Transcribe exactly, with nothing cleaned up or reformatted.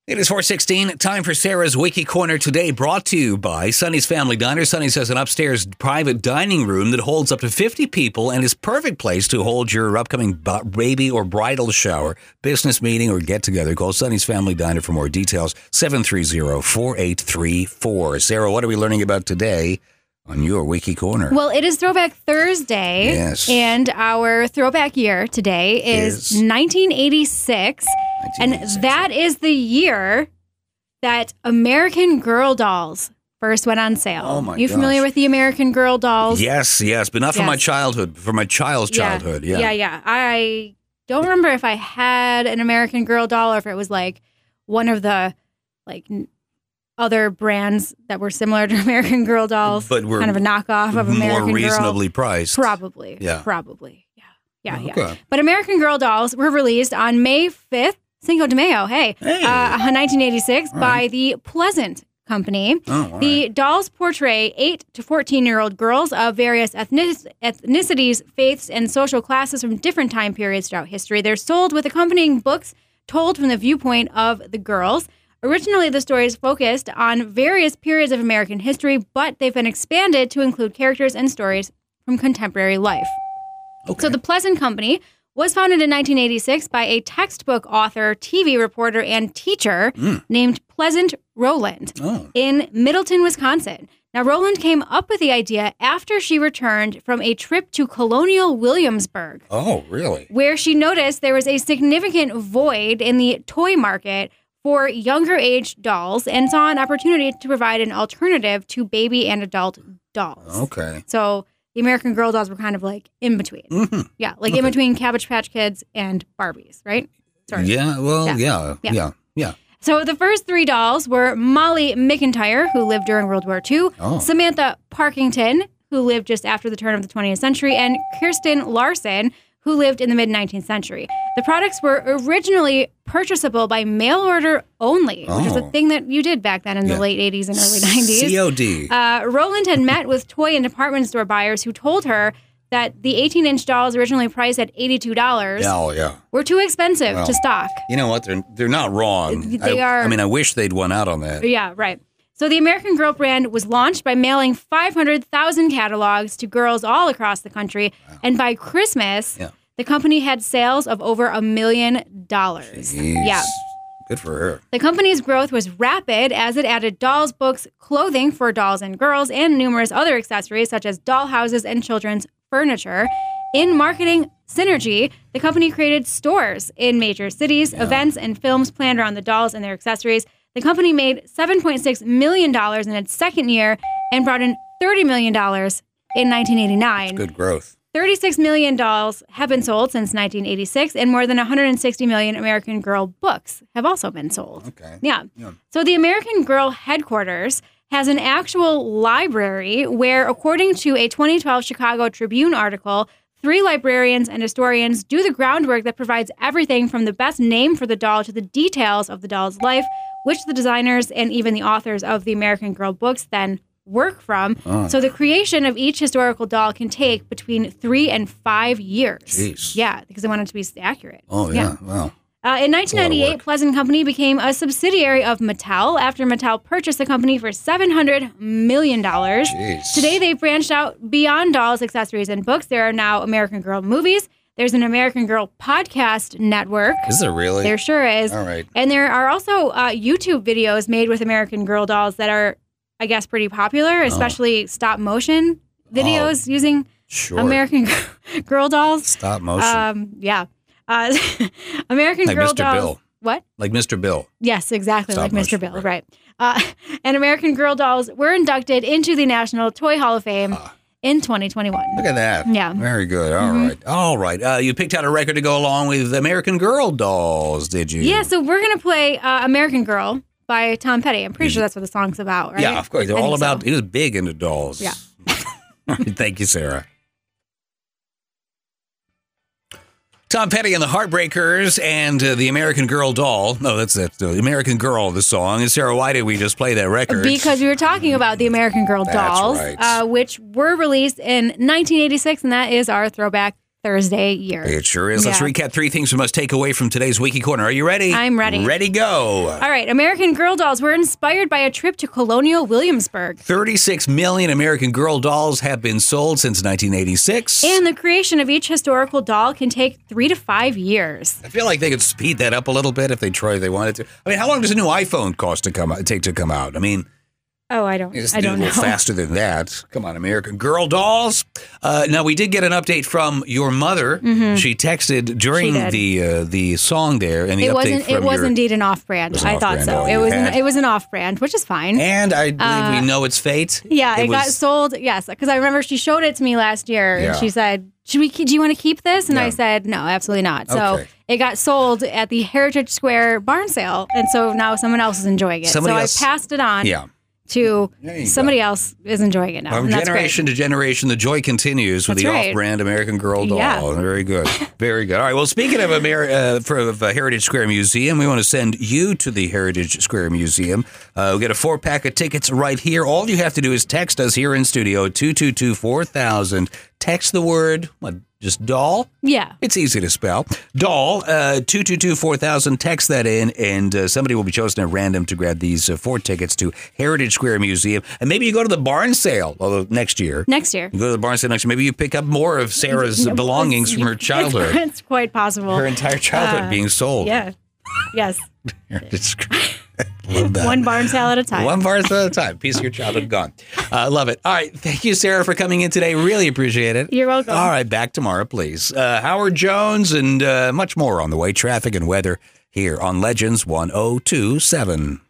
It is four sixteen. Time for Sarah's Wiki Corner today, brought to you by Sonny's Family Diner. Sonny's has an upstairs private dining room that holds up to fifty people and is a perfect place to hold your upcoming baby or bridal shower, business meeting, or get-together. Call Sonny's Family Diner for more details, seven three zero, four eight three four. Sarah, what are we learning about today on your Wiki Corner? Well, it is Throwback Thursday. Yes. And our throwback year today is, is nineteen eighty-six. And that is the year that American Girl dolls first went on sale. Oh, my You gosh. familiar with the American Girl dolls? Yes, yes, but not Yes. from my childhood, from my child's childhood. Yeah, yeah, yeah. I don't remember if I had an American Girl doll or if it was like one of the like n- other brands that were similar to American Girl dolls, But were kind of a knockoff of American more reasonably Girl. priced. Probably. Yeah. Probably. Yeah. Yeah, Okay. yeah. But American Girl dolls were released on May fifth, Cinco de Mayo, hey, Hey. Uh, nineteen eighty-six All by right. the Pleasant Company. Oh, all The right. dolls portray eight to fourteen-year-old girls of various ethnic- ethnicities, faiths, and social classes from different time periods throughout history. They're sold with accompanying books told from the viewpoint of the girls. Originally, the stories focused on various periods of American history, but they've been expanded to include characters and stories from contemporary life. Okay. So the Pleasant Company was founded in nineteen eighty-six by a textbook author, T V reporter, and teacher Mm. named Pleasant Rowland Oh. in Middleton, Wisconsin. Now, Rowland came up with the idea after she returned from a trip to Colonial Williamsburg, Oh, really? where she noticed there was a significant void in the toy market for younger age dolls and saw an opportunity to provide an alternative to baby and adult dolls. Okay. So the American Girl dolls were kind of like in between. hmm Yeah, like Okay. in between Cabbage Patch Kids and Barbies, right? Sort of. Yeah, well, Yeah. yeah, yeah, Yeah. yeah. So the first three dolls were Molly McIntyre, who lived during World War Two, Oh. Samantha Parkington, who lived just after the turn of the twentieth century, and Kirsten Larson, who lived in the mid-nineteenth century. The products were originally purchasable by mail order only, which was a Oh. thing that you did back then in Yeah. the late eighties and early nineties. C O D. Uh, Rowland had met with toy and department store buyers who told her that the eighteen-inch dolls originally priced at eighty-two dollars Oh, yeah. were too expensive Well, to stock. You know what? They're they're not wrong. They I, are- I mean, I wish they'd won out on that. Yeah, right. So the American Girl brand was launched by mailing five hundred thousand catalogs to girls all across the country. And by Christmas, Yeah. the company had sales of over a million dollars. Jeez. Yeah. Good for her. The company's growth was rapid as it added dolls, books, clothing for dolls and girls, and numerous other accessories such as doll houses and children's furniture. In marketing synergy, the company created stores in major cities, events, and films planned around the dolls and their accessories. The company made seven point six million dollars in its second year and brought in thirty million dollars in nineteen eighty-nine. Good growth. thirty-six million dolls have been sold since nineteen eighty-six, and more than one hundred sixty million American Girl books have also been sold. Okay. Yeah. Yeah. So the American Girl headquarters has an actual library where, according to a twenty twelve Chicago Tribune article, three librarians and historians do the groundwork that provides everything from the best name for the doll to the details of the doll's life, which the designers and even the authors of the American Girl books then work from. Oh. So the creation of each historical doll can take between three and five years. Jeez. Yeah, because they want it to be accurate. Oh, yeah. Wow. Uh, in nineteen ninety-eight, work. Pleasant Company became a subsidiary of Mattel after Mattel purchased the company for seven hundred million dollars. Jeez. Today, they've branched out beyond dolls, accessories, and books. There are now American Girl movies. There's an American Girl podcast network. Is there really? There sure is. All right. And there are also uh, YouTube videos made with American Girl dolls that are, I guess, pretty popular, especially stop motion videos using Sure. American Girl dolls. Stop motion. Um, yeah. Uh, American Like Girl Mister dolls. Bill. What? like Mister Bill. Yes, exactly, Stop like Mister motion, Bill, right. right. Uh, and American Girl dolls were inducted into the National Toy Hall of Fame Ah. in twenty twenty-one. Look at that. Yeah. Very good. All right. All right. Uh, you picked out a record to go along with American Girl dolls, did you? Yeah, so we're going to play uh, American Girl by Tom Petty. I'm pretty sure that's what the song's about, right? Yeah, of course. They're I all think so. about, he was big into dolls. Yeah. All right, thank you, Sarah. Tom Petty and the Heartbreakers and uh, the American Girl doll. No, that's it. The American Girl, the song. And Sarah, why did we just play that record? Because we were talking about the American Girl That's dolls, right. uh, which were released in nineteen eighty-six, and that is our Throwback Thursday year. It sure is. Let's Yeah. recap three things we must take away from today's Wiki Corner. Are you ready? I'm ready. Ready, go. All right. American Girl dolls were inspired by a trip to Colonial Williamsburg. thirty-six million American Girl dolls have been sold since nineteen eighty-six. And the creation of each historical doll can take three to five years. I feel like they could speed that up a little bit if they tried, they wanted to. I mean, how long does a new iPhone cost to come out, take to come out? I mean, Oh, I don't. it's I don't a know. little faster than that. Come on, American Girl dolls. Uh, now, we did get an update from your mother. She texted during Mm-hmm. She the uh, the song there, and the It update wasn't. from It was your, indeed an off-brand. was an I thought off-brand so. doll It you was. had. An, it was an off-brand, which is fine. And I believe we know it's fate. Yeah, it, got was- sold. Yes, because I remember she showed it to me last year, Yeah. and she said, "Should we? Do you want to keep this?" And Yeah. I said, "No, absolutely not." So Okay. it got sold at the Heritage Square barn sale, and so now someone else is enjoying it. Somebody so else- I passed it on Yeah. to There you somebody else is enjoying it now. From and that's generation to generation, the joy continues with That's the right. off-brand American Girl doll. Yeah. Very good. Very good. All right. Well, speaking of, Amer- uh, for, of uh, Heritage Square Museum, we want to send you to the Heritage Square Museum. Uh, we get a four-pack of tickets right here. All you have to do is text us here in studio, two two two, four thousand. Text the word, what, just doll? great. Yeah. It's easy to spell. Doll, uh, two two two, four thousand. Text that in, and uh, somebody will be chosen at random to grab these uh, four tickets to Heritage Square Museum. And maybe you go to the barn sale although next year. Next year. You go to the barn sale next year. Maybe you pick up more of Sarah's belongings from her It's, childhood. it's quite possible. Her entire childhood Uh, being sold. Yeah. Yes. Heritage Square. Love that. One barn sale at a time. One barn sale at a time. Piece of your childhood gone. I uh, love it. All right. Thank you, Sarah, for coming in today. Really appreciate it. You're welcome. All right. Back tomorrow, please. Uh, Howard Jones and uh, much more on the way. Traffic and weather here on Legends one oh two seven.